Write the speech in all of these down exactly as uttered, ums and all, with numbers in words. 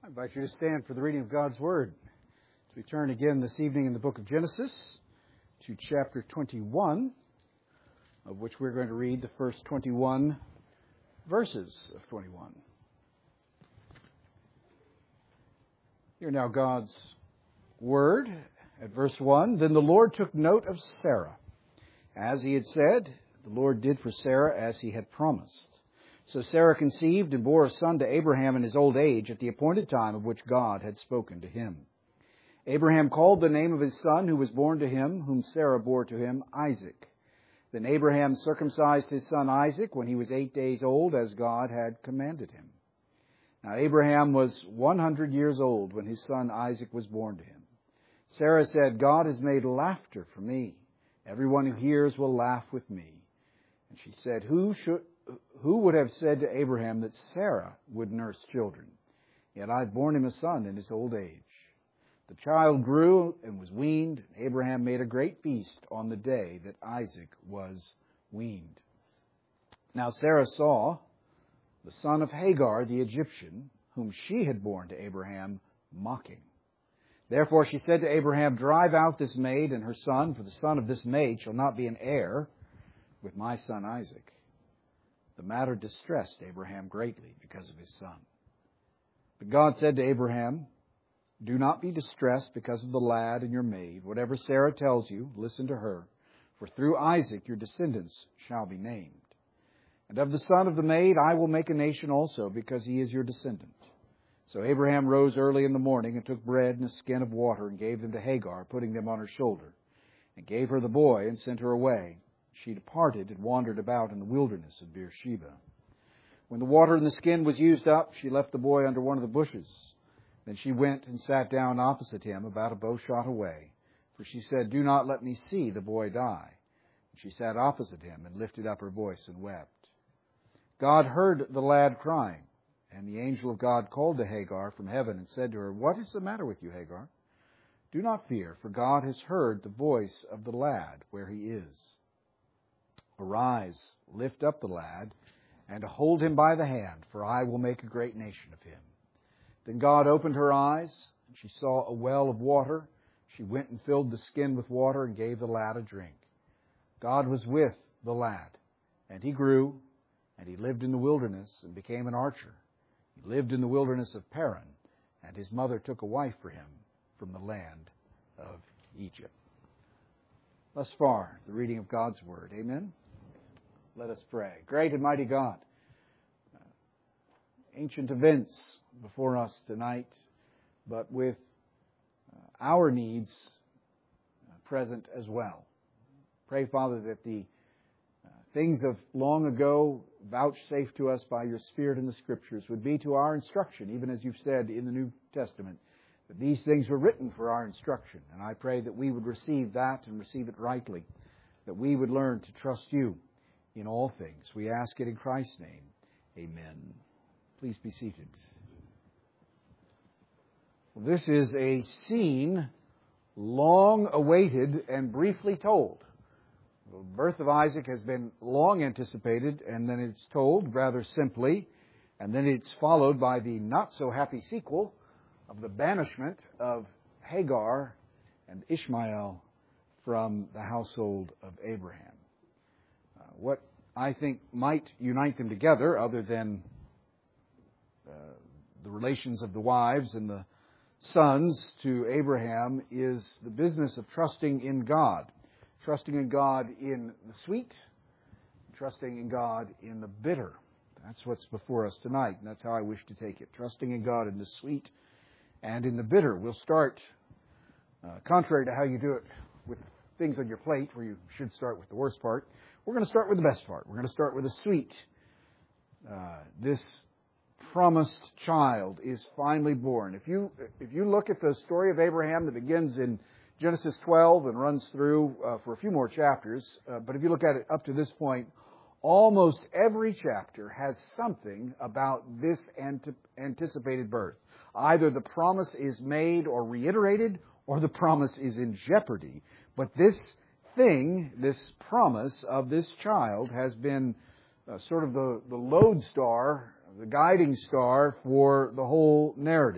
I invite you to stand for the reading of God's Word. As we turn again this evening in the book of Genesis to chapter twenty-one, of which we're going to read the first twenty-one verses of twenty-one. Hear now God's Word at verse one. Then the Lord took note of Sarah. As he had said, the Lord did for Sarah as he had promised. So Sarah conceived and bore a son to Abraham in his old age at the appointed time of which God had spoken to him. Abraham called the name of his son who was born to him, whom Sarah bore to him, Isaac. Then Abraham circumcised his son Isaac when he was eight days old, as God had commanded him. Now Abraham was one hundred years old when his son Isaac was born to him. Sarah said, God has made laughter for me. Everyone who hears will laugh with me. And she said, Who should... Who would have said to Abraham that Sarah would nurse children? Yet I have borne him a son in his old age. The child grew and was weaned, and Abraham made a great feast on the day that Isaac was weaned. Now Sarah saw the son of Hagar the Egyptian, whom she had borne to Abraham, mocking. Therefore she said to Abraham, Drive out this maid and her son, for the son of this maid shall not be an heir with my son Isaac. The matter distressed Abraham greatly because of his son. But God said to Abraham, Do not be distressed because of the lad and your maid. Whatever Sarah tells you, listen to her. For through Isaac your descendants shall be named. And of the son of the maid I will make a nation also, because he is your descendant. So Abraham rose early in the morning and took bread and a skin of water and gave them to Hagar, putting them on her shoulder, and gave her the boy and sent her away. She departed and wandered about in the wilderness of Beersheba. When the water in the skin was used up, she left the boy under one of the bushes. Then she went and sat down opposite him, about a bow shot away. For she said, Do not let me see the boy die. And she sat opposite him and lifted up her voice and wept. God heard the lad crying, and the angel of God called to Hagar from heaven and said to her, What is the matter with you, Hagar? Do not fear, for God has heard the voice of the lad where he is. Arise, lift up the lad, and hold him by the hand, for I will make a great nation of him. Then God opened her eyes, and she saw a well of water. She went and filled the skin with water and gave the lad a drink. God was with the lad, and he grew, and he lived in the wilderness and became an archer. He lived in the wilderness of Paran, and his mother took a wife for him from the land of Egypt. Thus far, the reading of God's Word. Amen. Let us pray. Great and mighty God, uh, ancient events before us tonight, but with uh, our needs uh, present as well. Pray, Father, that the uh, things of long ago vouchsafed to us by your Spirit in the Scriptures would be to our instruction, even as you've said in the New Testament, that these things were written for our instruction. And I pray that we would receive that and receive it rightly, that we would learn to trust you in all things. We ask it in Christ's name. Amen. Please be seated. Well, this is a scene long awaited and briefly told. The birth of Isaac has been long anticipated, and then it's told rather simply, and then it's followed by the not-so-happy sequel of the banishment of Hagar and Ishmael from the household of Abraham. Uh, what I think might unite them together, other than uh, the relations of the wives and the sons to Abraham, is the business of trusting in God. Trusting in God in the sweet, trusting in God in the bitter. That's what's before us tonight, and that's how I wish to take it. Trusting in God in the sweet and in the bitter. We'll start, uh, contrary to how you do it with things on your plate, where you should start with the worst part. We're going to start with the best part. We're going to start with the sweet. Uh, this promised child is finally born. If you if you look at the story of Abraham that begins in Genesis twelve and runs through uh, for a few more chapters, uh, but if you look at it up to this point, almost every chapter has something about this ante- anticipated birth. Either the promise is made or reiterated, or the promise is in jeopardy. But this thing, this promise of this child, has been uh, sort of the, the lodestar, the guiding star for the whole narrative.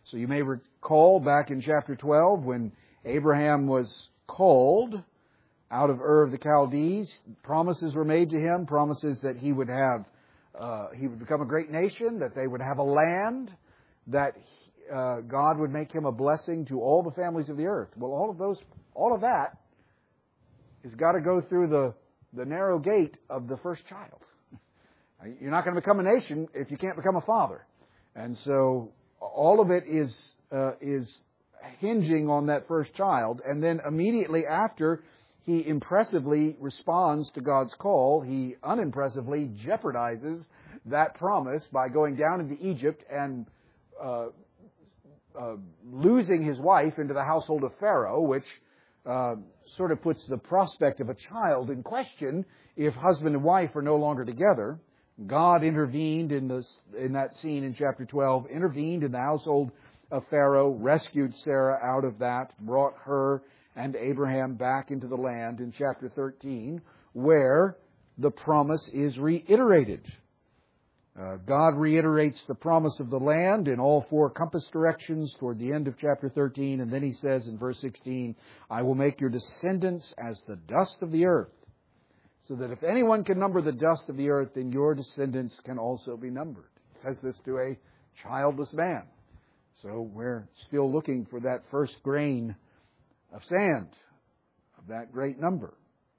So you may recall back in chapter twelve when Abraham was called out of Ur of the Chaldees, promises were made to him, promises that he would have, uh, he would become a great nation, that they would have a land, that uh, God would make him a blessing to all the families of the earth. Well, all of those, all of that has got to go through the, the narrow gate of the first child. You're not going to become a nation if you can't become a father. And so all of it is uh, is hinging on that first child. And then immediately after he impressively responds to God's call, he unimpressively jeopardizes that promise by going down into Egypt and uh, uh, losing his wife into the household of Pharaoh, which uh, sort of puts the prospect of a child in question if husband and wife are no longer together. God intervened in this in that scene in chapter twelve, intervened in the household of Pharaoh, rescued Sarah out of that, brought her and Abraham back into the land in chapter thirteen, where the promise is reiterated. Uh, God reiterates the promise of the land in all four compass directions toward the end of chapter thirteen, and then he says in verse sixteen, I will make your descendants as the dust of the earth, so that if anyone can number the dust of the earth, then your descendants can also be numbered. He says this to a childless man. So we're still looking for that first grain of sand, of that great number.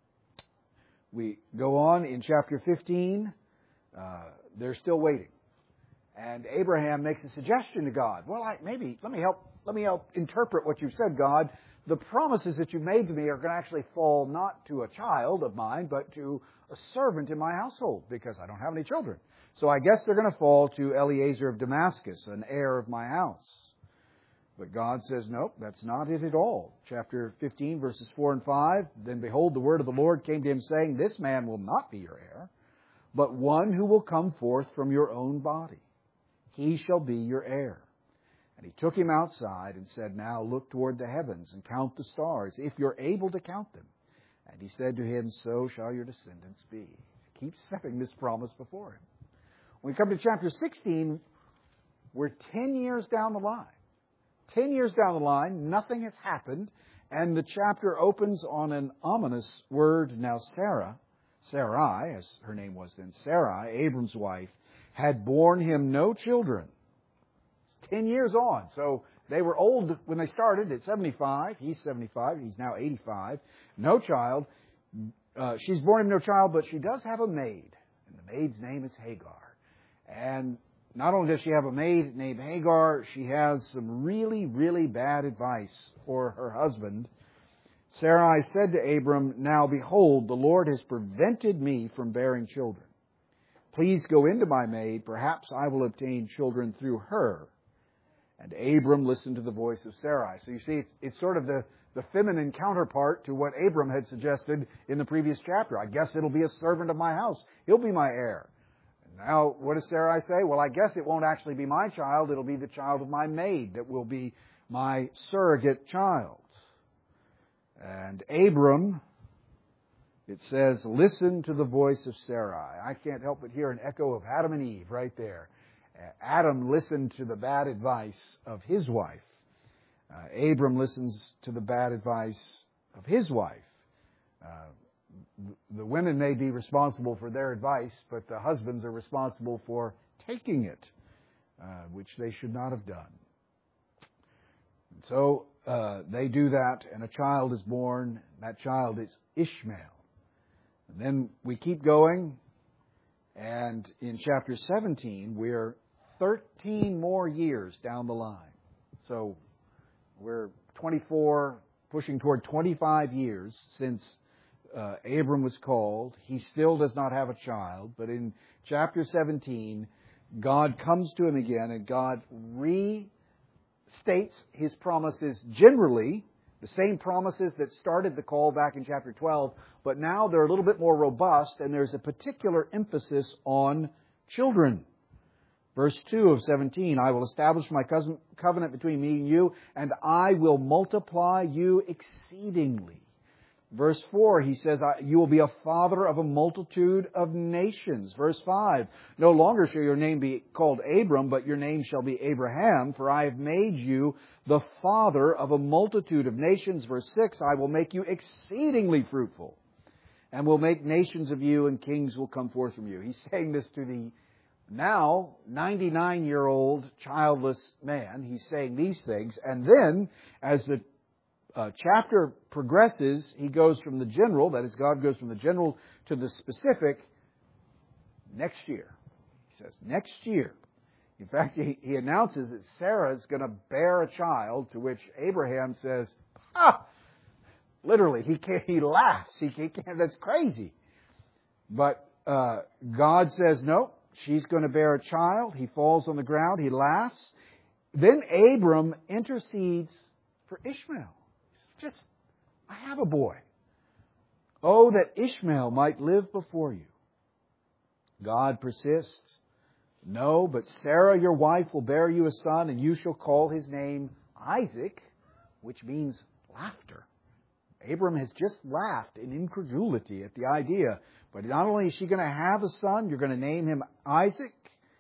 We go on in chapter fifteen. Uh, they're still waiting. And Abraham makes a suggestion to God. Well, I, maybe, let me help, let me help interpret what you've said, God. The promises that you've made to me are going to actually fall not to a child of mine, but to a servant in my household, because I don't have any children. So I guess they're going to fall to Eliezer of Damascus, an heir of my house. But God says, nope, that's not it at all. Chapter fifteen, verses four and five, then behold, the word of the Lord came to him, saying, this man will not be your heir, but one who will come forth from your own body. He shall be your heir. And he took him outside and said, now look toward the heavens and count the stars, if you're able to count them. And he said to him, so shall your descendants be. Keep setting this promise before him. When we come to chapter sixteen, we're ten years down the line. Ten years down the line, nothing has happened, and the chapter opens on an ominous word. Now Sarah, Sarai, as her name was then, Sarai, Abram's wife, had borne him no children. Ten years on. So they were old when they started at seventy-five. He's seventy-five. He's now eighty-five. No child. Uh, she's born him no child, but she does have a maid. And the maid's name is Hagar. And not only does she have a maid named Hagar, she has some really, really bad advice for her husband. Sarai said to Abram, now behold, the Lord has prevented me from bearing children. Please go into my maid. Perhaps I will obtain children through her. And Abram listened to the voice of Sarai. So you see, it's, it's sort of the, the feminine counterpart to what Abram had suggested in the previous chapter. I guess it'll be a servant of my house. He'll be my heir. And now, what does Sarai say? Well, I guess it won't actually be my child. It'll be the child of my maid that will be my surrogate child. And Abram, it says, listen to the voice of Sarai. I can't help but hear an echo of Adam and Eve right there. Adam listened to the bad advice of his wife. Uh, Abram listens to the bad advice of his wife. Uh, the women may be responsible for their advice, but the husbands are responsible for taking it, uh, which they should not have done. And so uh, they do that, and a child is born. That child is Ishmael. And then we keep going, and in chapter seventeen, we're thirteen more years down the line. So we're twenty-four, pushing toward twenty-five years since uh, Abram was called. He still does not have a child, but in chapter seventeen, God comes to him again, and God restates his promises generally, the same promises that started the call back in chapter twelve, but now they're a little bit more robust, and there's a particular emphasis on children. Verse two of seventeen, I will establish my covenant between me and you, and I will multiply you exceedingly. Verse four, he says, you will be a father of a multitude of nations. Verse five, no longer shall your name be called Abram, but your name shall be Abraham, for I have made you the father of a multitude of nations. Verse six, I will make you exceedingly fruitful, and will make nations of you, and kings will come forth from you. He's saying this to the now ninety-nine-year-old childless man. He's saying these things, and then as the Uh, chapter progresses, he goes from the general, that is, God goes from the general to the specific next year. He says, next year. In fact, he, he announces that Sarah is going to bear a child, to which Abraham says, ah, literally, he can't, he laughs. He can't, that's crazy. But uh, God says, no, she's going to bear a child. He falls on the ground. He laughs. Then Abram intercedes for Ishmael. Just, I have a boy. Oh, that Ishmael might live before you. God persists. No, but Sarah, your wife, will bear you a son, and you shall call his name Isaac, which means laughter. Abram has just laughed in incredulity at the idea. But not only is she going to have a son, you're going to name him Isaac.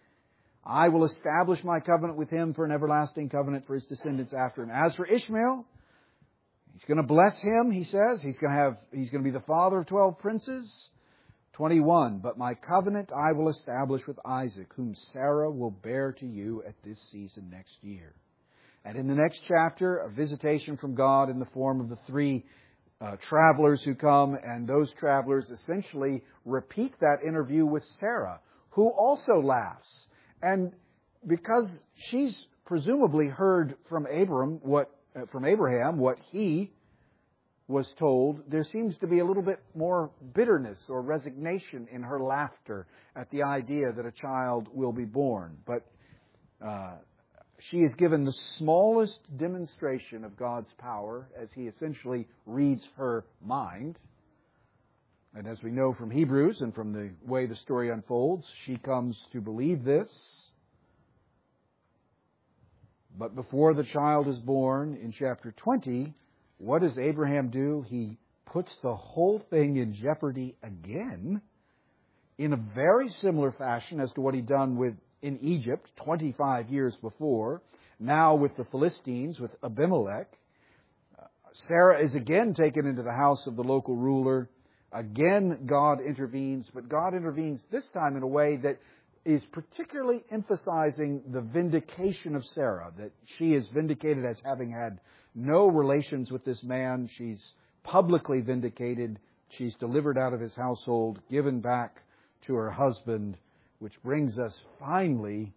I will establish my covenant with him for an everlasting covenant for his descendants after him. As for Ishmael, he's going to bless him, he says. He's going to have, he's going to be the father of twelve princes. twenty-one, but my covenant I will establish with Isaac, whom Sarah will bear to you at this season next year. And in the next chapter, a visitation from God in the form of the three uh, travelers who come, and those travelers essentially repeat that interview with Sarah, who also laughs. And because she's presumably heard from Abram what from Abraham what he was told, there seems to be a little bit more bitterness or resignation in her laughter at the idea that a child will be born. But uh, she is given the smallest demonstration of God's power as he essentially reads her mind. And as we know from Hebrews and from the way the story unfolds, she comes to believe this. But before the child is born, in chapter twenty, what does Abraham do? He puts the whole thing in jeopardy again in a very similar fashion as to what he'd done with in Egypt twenty-five years before. Now with the Philistines, with Abimelech. Uh, Sarah is again taken into the house of the local ruler. Again, God intervenes, but God intervenes this time in a way that is particularly emphasizing the vindication of Sarah, that she is vindicated as having had no relations with this man. She's publicly vindicated. She's delivered out of his household, given back to her husband, which brings us finally,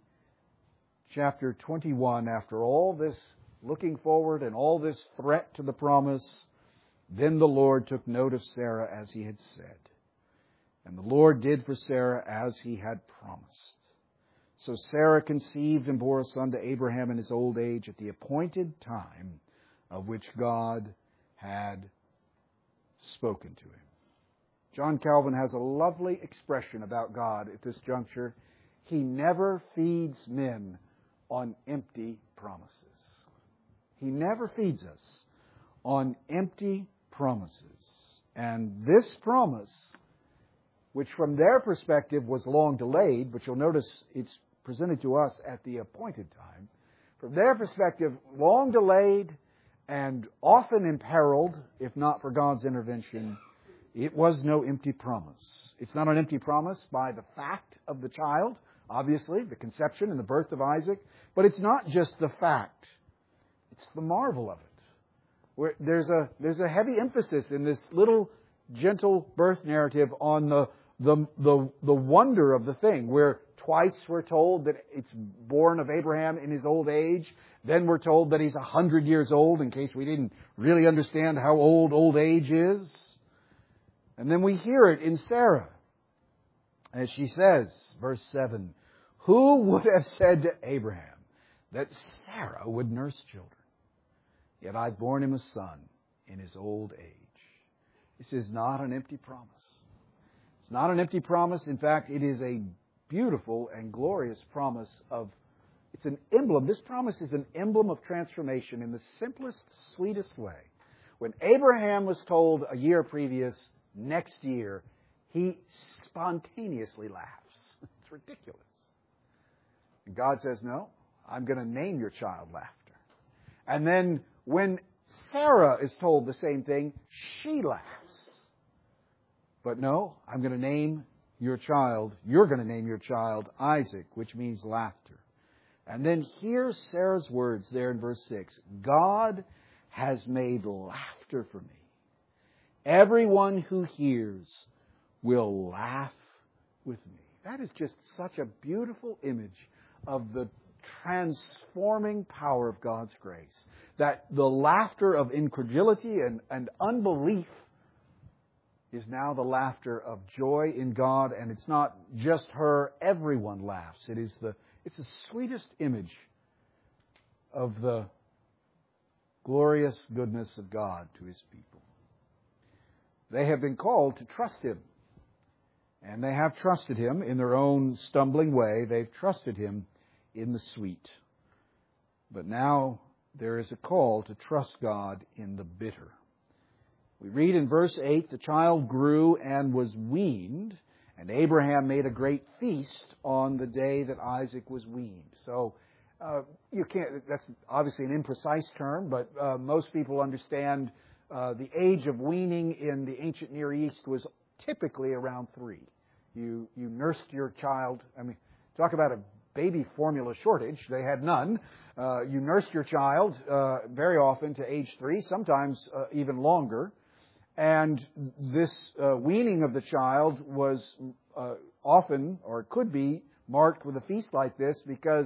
chapter twenty-one, after all this looking forward and all this threat to the promise, then the Lord took note of Sarah as he had said. And the Lord did for Sarah as he had promised. So Sarah conceived and bore a son to Abraham in his old age at the appointed time of which God had spoken to him. John Calvin has a lovely expression about God at this juncture. He never feeds men on empty promises. He never feeds us on empty promises. And this promise, which from their perspective was long delayed, but you'll notice it's presented to us at the appointed time. From their perspective, long delayed and often imperiled, if not for God's intervention, it was no empty promise. It's not an empty promise by the fact of the child, obviously, the conception and the birth of Isaac, but it's not just the fact. It's the marvel of it. Where there's a there's a heavy emphasis in this little gentle birth narrative on the the the, the wonder of the thing, where twice we're told that it's born of Abraham in his old age. Then we're told that he's a hundred years old, in case we didn't really understand how old old age is. And then we hear it in Sarah, as she says, verse seven, who would have said to Abraham that Sarah would nurse children? Yet I've borne him a son in his old age. This is not an empty promise. It's not an empty promise. In fact, it is a beautiful and glorious promise of, it's an emblem. This promise is an emblem of transformation in the simplest, sweetest way. When Abraham was told a year previous, next year, he spontaneously laughs. It's ridiculous. And God says, no, I'm going to name your child Laughter. And then when Sarah is told the same thing, she laughs. But no, I'm going to name your child, you're going to name your child Isaac, which means laughter. And then here's Sarah's words there in verse six. God has made laughter for me. Everyone who hears will laugh with me. That is just such a beautiful image of the transforming power of God's grace. That the laughter of incredulity and, and unbelief is now the laughter of joy in God. And it's not just her, everyone laughs. It is the, it's the sweetest image of the glorious goodness of God to His people. They have been called to trust Him. And they have trusted Him in their own stumbling way. They've trusted Him in the sweet. But now there is a call to trust God in the bitter. We read in verse eight, the child grew and was weaned, and Abraham made a great feast on the day that Isaac was weaned. So uh, you can't. That's obviously an imprecise term, but uh, most people understand uh, the age of weaning in the ancient Near East was typically around three. You you nursed your child. I mean, talk about a baby formula shortage. They had none. Uh, you nursed your child uh, very often to age three, sometimes uh, even longer. And this uh, weaning of the child was uh, often, or could be, marked with a feast like this because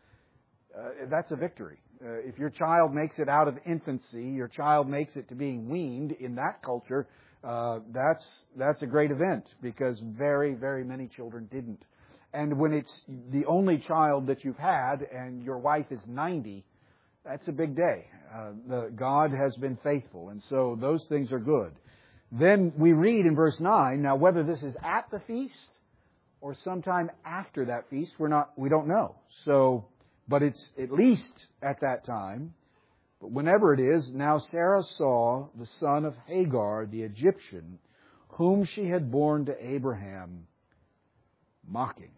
uh, that's a victory. Uh, if your child makes it out of infancy, your child makes it to being weaned in that culture, uh, that's that's a great event because very, very many children didn't. And when it's the only child that you've had and your wife is ninety, that's a big day. Uh, the, God has been faithful, and so those things are good. Then we read in verse nine, now whether this is at the feast or sometime after that feast, we're not, we don't know. So, but it's at least at that time. But whenever it is, now Sarah saw the son of Hagar, the Egyptian, whom she had borne to Abraham, mocking.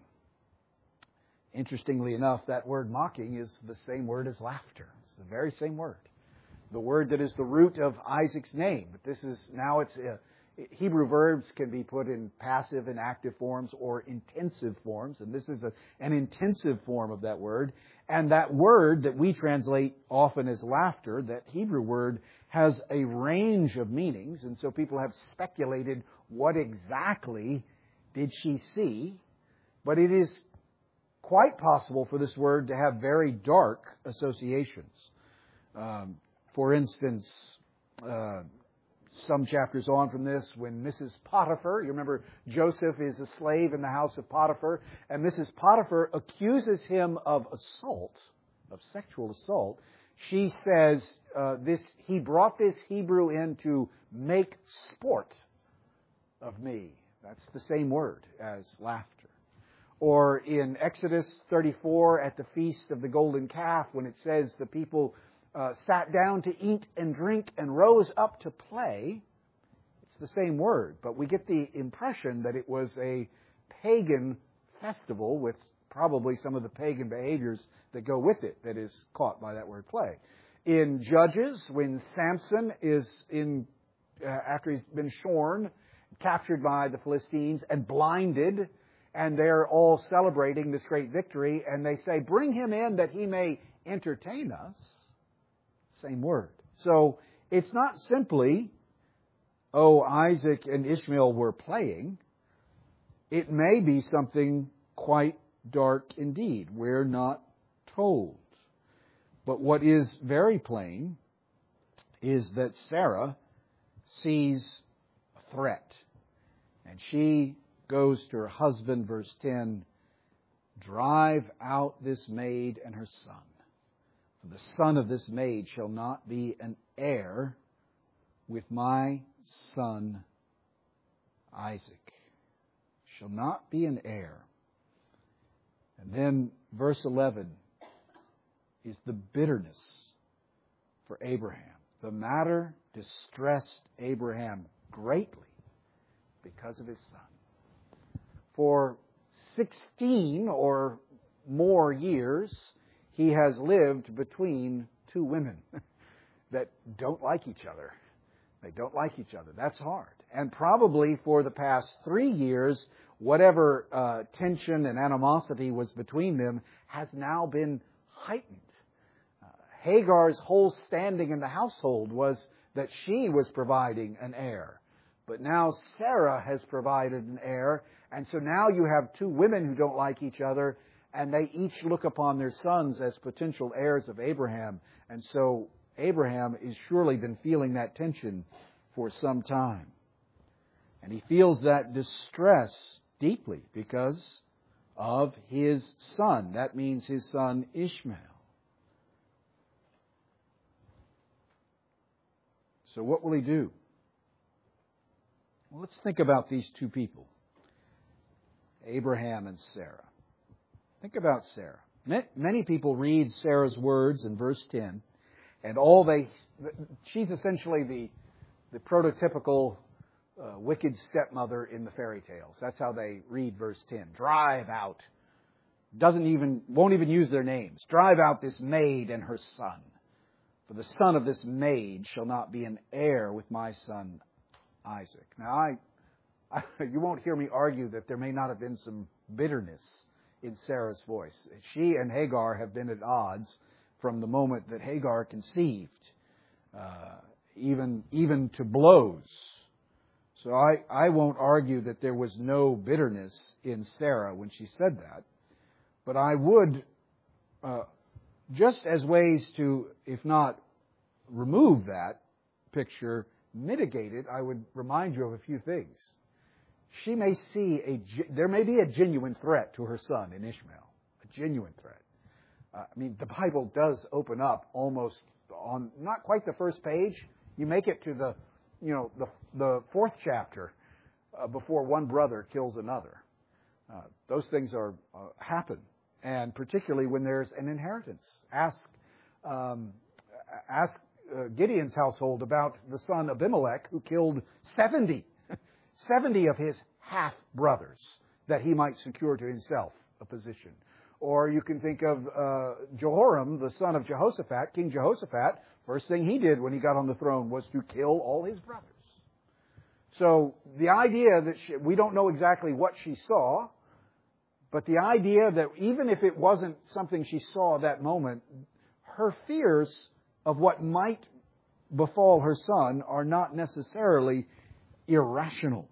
Interestingly enough, that word mocking is the same word as laughter. It's the very same word. The word that is the root of Isaac's name. But this is, now it's, uh, Hebrew verbs can be put in passive and active forms or intensive forms. And this is a, an intensive form of that word. And that word that we translate often as laughter, that Hebrew word, has a range of meanings. And so people have speculated what exactly did she see. But it is quite possible for this word to have very dark associations. Um, for instance, uh, some chapters on from this, when Missus Potiphar, you remember Joseph is a slave in the house of Potiphar, and Missus Potiphar accuses him of assault, of sexual assault. She says, uh, this he brought this Hebrew in to make sport of me. That's the same word as laughter. Or in Exodus thirty-four at the Feast of the Golden Calf, when it says the people uh, sat down to eat and drink and rose up to play, it's the same word. But we get the impression that it was a pagan festival with probably some of the pagan behaviors that go with it that is caught by that word play. In Judges, when Samson is in, uh, after he's been shorn, captured by the Philistines and blinded, and they're all celebrating this great victory, and they say, bring him in that he may entertain us. Same word. So it's not simply, oh, Isaac and Ishmael were playing. It may be something quite dark indeed. We're not told. But what is very plain is that Sarah sees a threat. And she goes to her husband, verse ten, drive out this maid and her son. For the son of this maid shall not be an heir with my son Isaac. Shall not be an heir. And then verse eleven is the bitterness for Abraham. The matter distressed Abraham greatly because of his son. For sixteen or more years, he has lived between two women that don't like each other. They don't like each other. That's hard. And probably for the past three years, whatever uh, tension and animosity was between them has now been heightened. Uh, Hagar's whole standing in the household was that she was providing an heir. But now Sarah has provided an heir, and so now you have two women who don't like each other, and they each look upon their sons as potential heirs of Abraham. And so Abraham has surely been feeling that tension for some time. And he feels that distress deeply because of his son. That means his son Ishmael. So what will he do? Well, let's think about these two people, Abraham and Sarah. Think about Sarah. Many people read Sarah's words in verse ten, and all they, she's essentially the, the prototypical uh, wicked stepmother in the fairy tales. That's how they read verse ten. Drive out. Doesn't even, won't even use their names. Drive out this maid and her son. For the son of this maid shall not be an heir with my son Isaac. Now, I, I, you won't hear me argue that there may not have been some bitterness in Sarah's voice. She and Hagar have been at odds from the moment that Hagar conceived, uh, even even to blows. So I, I won't argue that there was no bitterness in Sarah when she said that. But I would, uh, just as ways to, if not remove that picture, mitigate it, I would remind you of a few things. She may see a, there may be a genuine threat to her son in Ishmael. A genuine threat. Uh, I mean, the Bible does open up almost on, not quite the first page. You make it to the, you know, the, the fourth chapter uh, before one brother kills another. Uh, those things are, uh, happen. And particularly when there's an inheritance. Ask, um, ask uh, Gideon's household about the son Abimelech who killed seventy. seventy of his half-brothers that he might secure to himself a position. Or you can think of uh, Jehoram, the son of Jehoshaphat, King Jehoshaphat. First thing he did when he got on the throne was to kill all his brothers. So the idea that she, we don't know exactly what she saw, but the idea that even if it wasn't something she saw at that moment, her fears of what might befall her son are not necessarily irrational.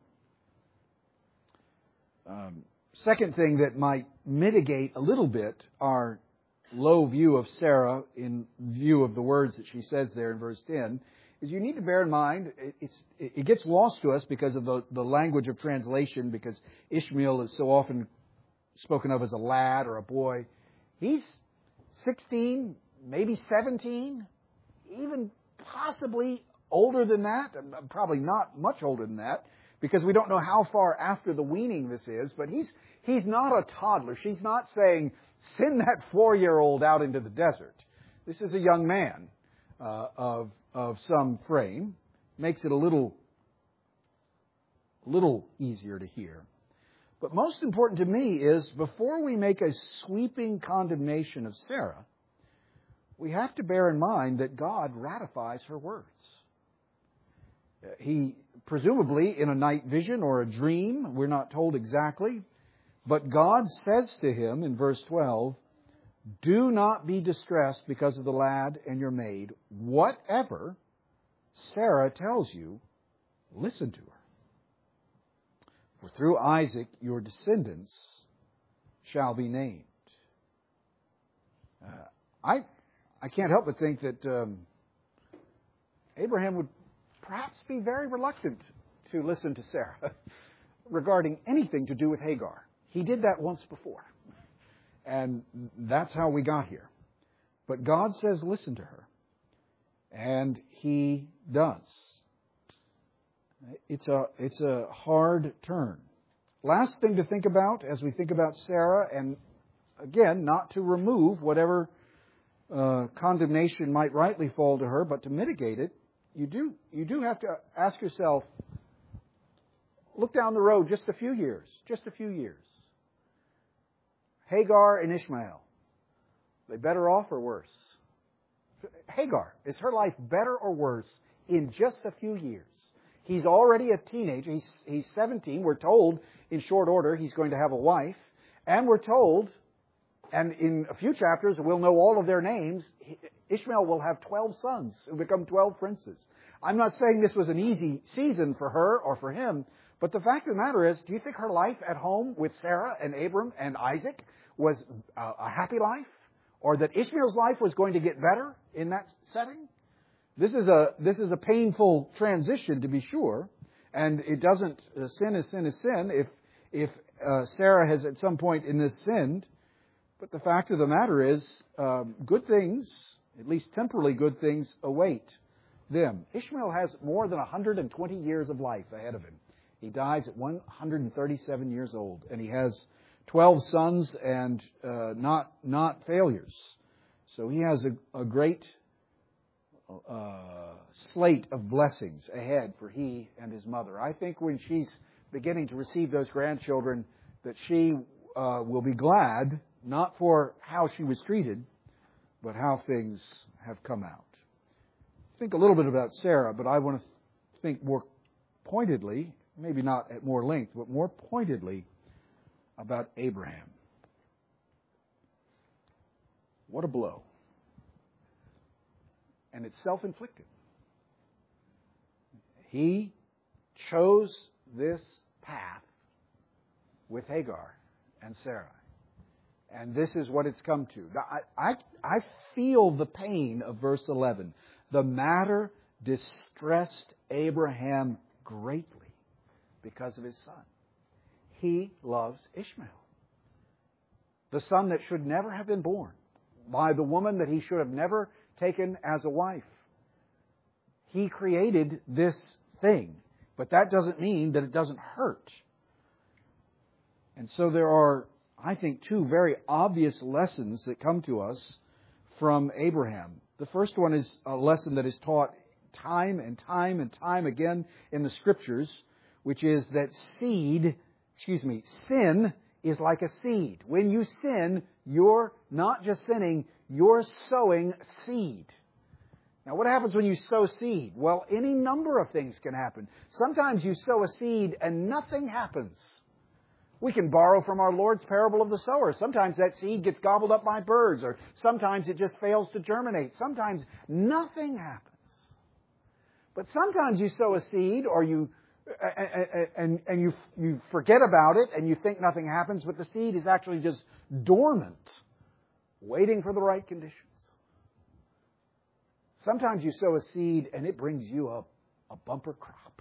Um, second thing that might mitigate a little bit our low view of Sarah in view of the words that she says there in verse ten is you need to bear in mind, it's, it gets lost to us because of the, the language of translation, because Ishmael is so often spoken of as a lad or a boy. He's sixteen, maybe seventeen, even possibly older than that, probably not much older than that, because we don't know how far after the weaning this is, but he's he's not a toddler. She's not saying, send that four-year-old out into the desert. This is a young man uh, of of some frame. Makes it a little, little easier to hear. But most important to me is, before we make a sweeping condemnation of Sarah, we have to bear in mind that God ratifies her words. He, presumably in a night vision or a dream, we're not told exactly, but God says to him in verse twelve, do not be distressed because of the lad and your maid. Whatever Sarah tells you, listen to her. For through Isaac your descendants shall be named. Uh, I I can't help but think that um, Abraham would perhaps be very reluctant to listen to Sarah regarding anything to do with Hagar. He did that once before. And that's how we got here. But God says, listen to her. And He does. It's a, it's a hard turn. Last thing to think about as we think about Sarah, and again, not to remove whatever uh, condemnation might rightly fall to her, but to mitigate it, you do you do have to ask yourself, look down the road just a few years, just a few years. Hagar and Ishmael, they better off or worse? Hagar, is her life better or worse in just a few years? He's already a teenager. He's, he's seventeen. We're told in short order he's going to have a wife. And we're told, and in a few chapters we'll know all of their names, Ishmael will have twelve sons who become twelve princes. I'm not saying this was an easy season for her or for him, but the fact of the matter is, do you think her life at home with Sarah and Abram and Isaac was a, a happy life? Or that Ishmael's life was going to get better in that setting? This is a this is a painful transition, to be sure, and it doesn't uh, sin is sin is sin if if uh, Sarah has at some point in this sinned. But the fact of the matter is, um, good things, at least temporally good things, await them. Ishmael has more than one hundred twenty years of life ahead of him. He dies at one hundred thirty-seven years old, and he has twelve sons and uh, not not failures. So he has a, a great Uh, slate of blessings ahead for he and his mother. I think when she's beginning to receive those grandchildren, that she uh, will be glad, not for how she was treated, but how things have come out. Think a little bit about Sarah, but I want to think more pointedly, maybe not at more length, but more pointedly about Abraham. What a blow. And it's self-inflicted. He chose this path with Hagar and Sarah. And this is what it's come to. Now, I, I, I feel the pain of verse eleven. The matter distressed Abraham greatly because of his son. He loves Ishmael, the son that should never have been born by the woman that he should have never taken as a wife. He created this thing, but that doesn't mean that it doesn't hurt. And so there are, I think, two very obvious lessons that come to us from Abraham. The first one is a lesson that is taught time and time and time again in the Scriptures, which is that seed, excuse me, sin is like a seed. When you sin, you're not just sinning, you're sowing seed. Now, what happens when you sow seed? Well, any number of things can happen. Sometimes you sow a seed and nothing happens. We can borrow from our Lord's parable of the sower. Sometimes that seed gets gobbled up by birds, or sometimes it just fails to germinate. Sometimes nothing happens. But sometimes you sow a seed, or you and and you you forget about it, and you think nothing happens, but the seed is actually just dormant, waiting for the right conditions. Sometimes you sow a seed and it brings you a, a bumper crop.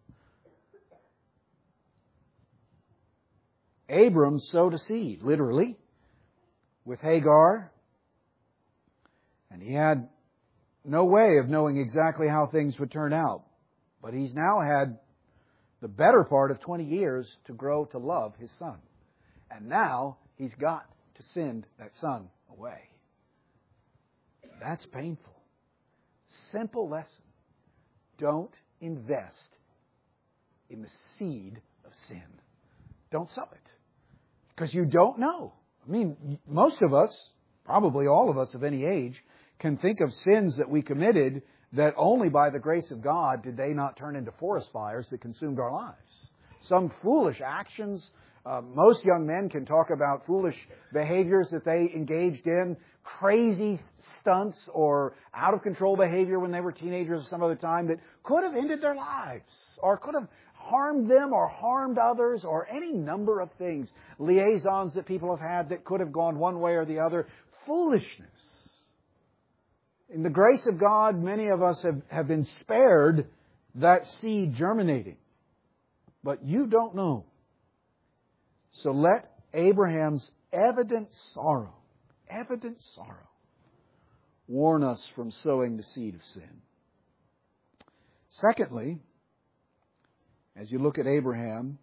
Abram sowed a seed, literally, with Hagar, and he had no way of knowing exactly how things would turn out. But he's now had the better part of twenty years to grow to love his son. And now he's got to send that son away. That's painful. Simple lesson. Don't invest in the seed of sin. Don't sow it. Because you don't know. I mean, most of us, probably all of us of any age, can think of sins that we committed that only by the grace of God did they not turn into forest fires that consumed our lives. Some foolish actions. Uh, most young men can talk about foolish behaviors that they engaged in, crazy stunts or out-of-control behavior when they were teenagers or some other time that could have ended their lives or could have harmed them or harmed others or any number of things. Liaisons that people have had that could have gone one way or the other. Foolishness. In the grace of God, many of us have, have been spared that seed germinating. But you don't know. So let Abraham's evident sorrow, evident sorrow, warn us from sowing the seed of sin. Secondly, as you look at Abraham,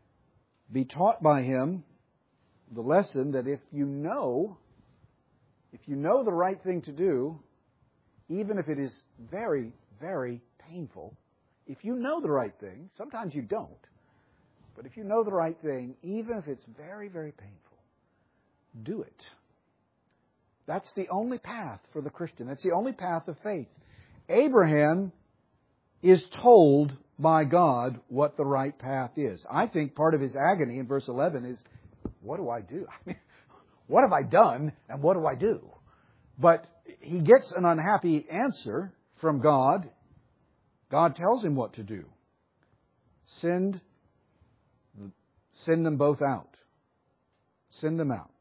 be taught by him the lesson that if you know, If you know the right thing to do, even if it is very, very painful, if you know the right thing, sometimes you don't, but if you know the right thing, even if it's very, very painful, do it. That's the only path for the Christian. That's the only path of faith. Abraham is told by God what the right path is. I think part of his agony in verse eleven is, what do I do? I mean, what have I done and what do I do? But he gets an unhappy answer from God. God tells him what to do. Send, send them both out. Send them out.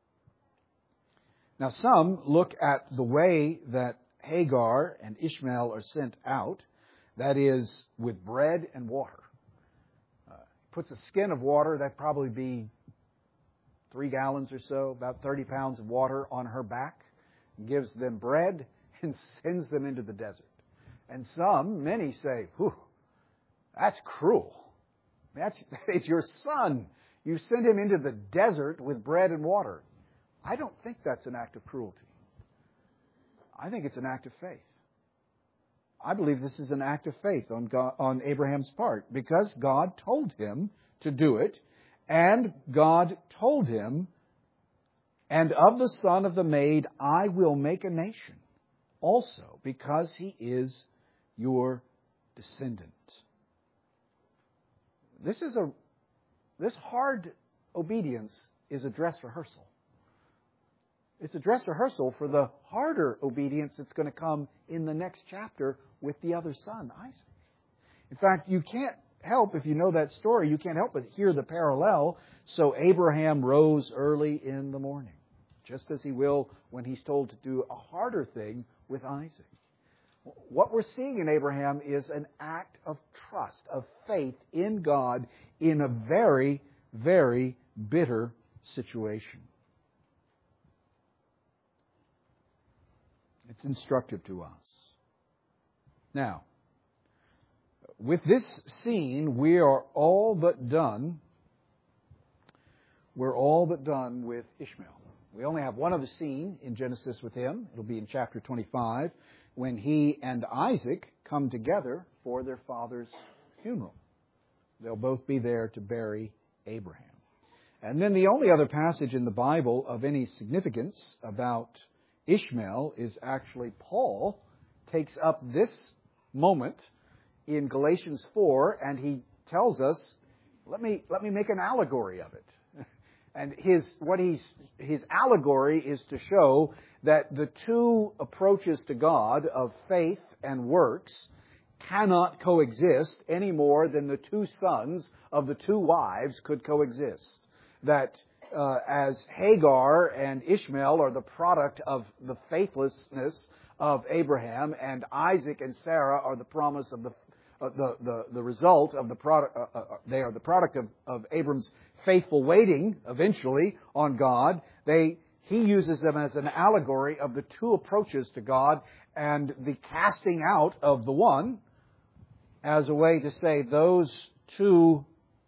Now some look at the way that Hagar and Ishmael are sent out, that is, with bread and water. Uh, puts a skin of water, that'd probably be three gallons or so, about thirty pounds of water on her back, gives them bread and sends them into the desert. And some, many say, whew, that's cruel. That's, that is your son. You send him into the desert with bread and water. I don't think that's an act of cruelty. I think it's an act of faith. I believe this is an act of faith on God, on Abraham's part, because God told him to do it, and God told him, and of the son of the maid I will make a nation also, because he is your descendant. This is a this hard obedience is a dress rehearsal. It's a dress rehearsal for the harder obedience that's going to come in the next chapter with the other son, Isaac. In fact, you can't help, if you know that story, you can't help but hear the parallel. So Abraham rose early in the morning, just as he will when he's told to do a harder thing with Isaac. What we're seeing in Abraham is an act of trust, of faith in God in a very, very bitter situation. It's instructive to us. Now, with this scene, we are all but done. We're all but done with Ishmael. We only have one other scene in Genesis with him. It'll be in chapter twenty-five, when he and Isaac come together for their father's funeral. They'll both be there to bury Abraham. And then the only other passage in the Bible of any significance about Ishmael is actually Paul takes up this moment in Galatians four, and he tells us, let me let me make an allegory of it. And his what he's his allegory is to show that the two approaches to God of faith and works cannot coexist any more than the two sons of the two wives could coexist. That uh, as Hagar and Ishmael are the product of the faithlessness of Abraham, and Isaac and Sarah are the promise of the uh, the, the the result of the product. Uh, uh, they are the product of of Abram's faithful waiting eventually on God. They he uses them as an allegory of the two approaches to God, and the casting out of the one as a way to say those two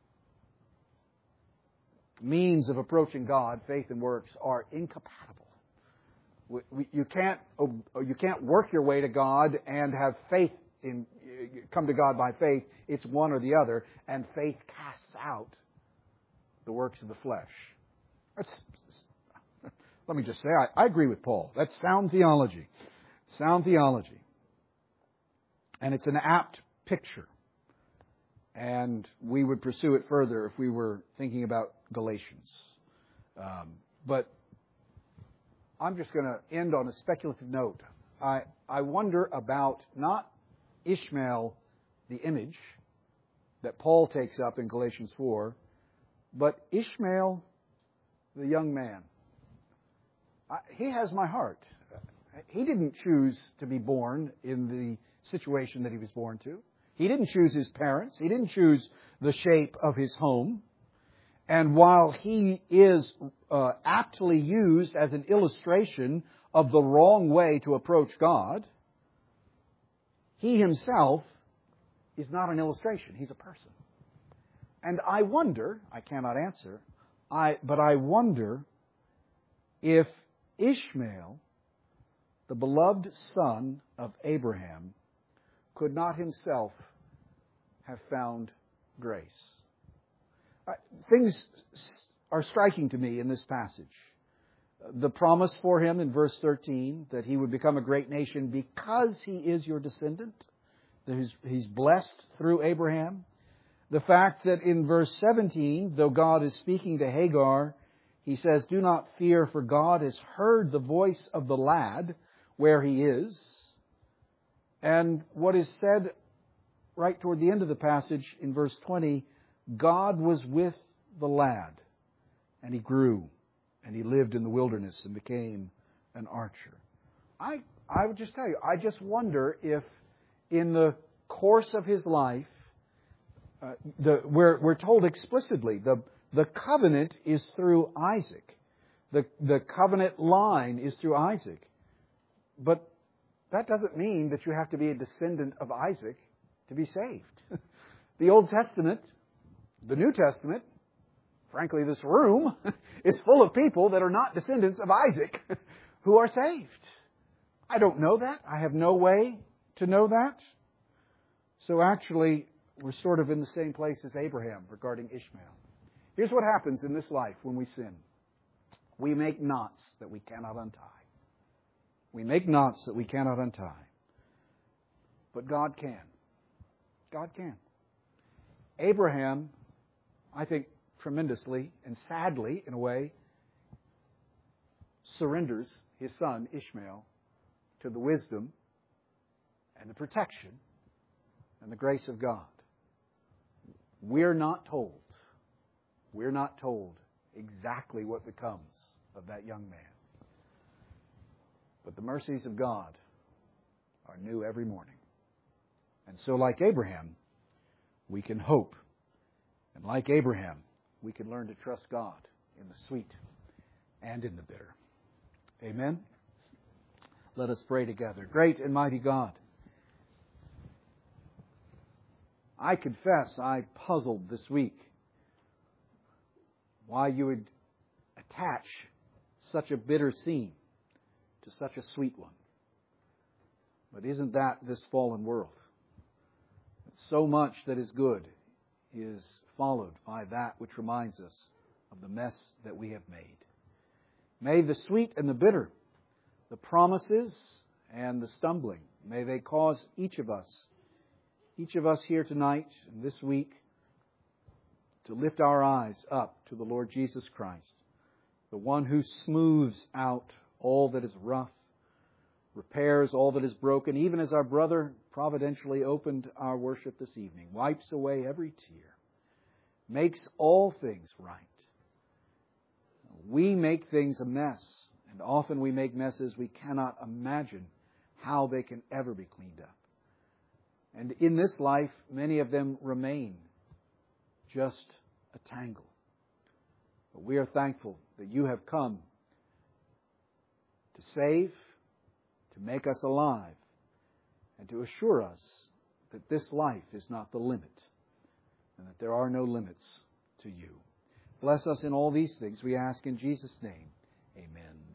means of approaching God, faith and works, are incompatible. We, we, you can't you can't work your way to God and have faith in come to God by faith. It's one or the other, and faith casts out the works of the flesh. That's, let me just say, I, I agree with Paul. That's sound theology. Sound theology. And it's an apt picture. And we would pursue it further if we were thinking about Galatians. Um, but I'm just going to end on a speculative note. I, I wonder about not Ishmael, the image that Paul takes up in Galatians four, but Ishmael, the young man. I, he has my heart. He didn't choose to be born in the situation that he was born to. He didn't choose his parents. He didn't choose the shape of his home. And while he is uh, aptly used as an illustration of the wrong way to approach God, he himself is not an illustration. He's a person. And I wonder, I cannot answer, I but I wonder if Ishmael, the beloved son of Abraham, could not himself have found grace. Uh, things are striking to me in this passage. The promise for him in verse thirteen that he would become a great nation because he is your descendant, that he's, he's blessed through Abraham. The fact that in verse seventeen, though God is speaking to Hagar, he says, "Do not fear, for God has heard the voice of the lad where he is." And what is said right toward the end of the passage in verse twenty, God was with the lad, and he grew, and he lived in the wilderness and became an archer. I, I would just tell you, I just wonder if in the course of his life, uh, the, we're, we're told explicitly, the, the covenant is through Isaac. The, the covenant line is through Isaac. But that doesn't mean that you have to be a descendant of Isaac to be saved. The Old Testament, the New Testament, frankly, this room is full of people that are not descendants of Isaac who are saved. I don't know that. I have no way to know that. So actually, we're sort of in the same place as Abraham regarding Ishmael. Here's what happens in this life when we sin. We make knots that we cannot untie. We make knots that we cannot untie. But God can. God can. Abraham, I think, tremendously and sadly, in a way, surrenders his son, Ishmael, to the wisdom and the protection and the grace of God. We're not told, we're not told exactly what becomes of that young man. But the mercies of God are new every morning. And so, like Abraham, we can hope. And like Abraham, we can learn to trust God in the sweet and in the bitter. Amen? Let us pray together. Great and mighty God, I confess I puzzled this week why you would attach such a bitter scene to such a sweet one. But isn't that this fallen world? So much that is good is followed by that which reminds us of the mess that we have made. May the sweet and the bitter, the promises and the stumbling, may they cause each of us, each of us here tonight and this week, to lift our eyes up to the Lord Jesus Christ, the one who smooths out all that is rough, repairs all that is broken, even as our brother providentially opened our worship this evening, wipes away every tear, makes all things right. We make things a mess, and often we make messes we cannot imagine how they can ever be cleaned up. And in this life, many of them remain just a tangle. But we are thankful that you have come to save, to make us alive, and to assure us that this life is not the limit, and that there are no limits to you. Bless us in all these things, we ask in Jesus' name. Amen.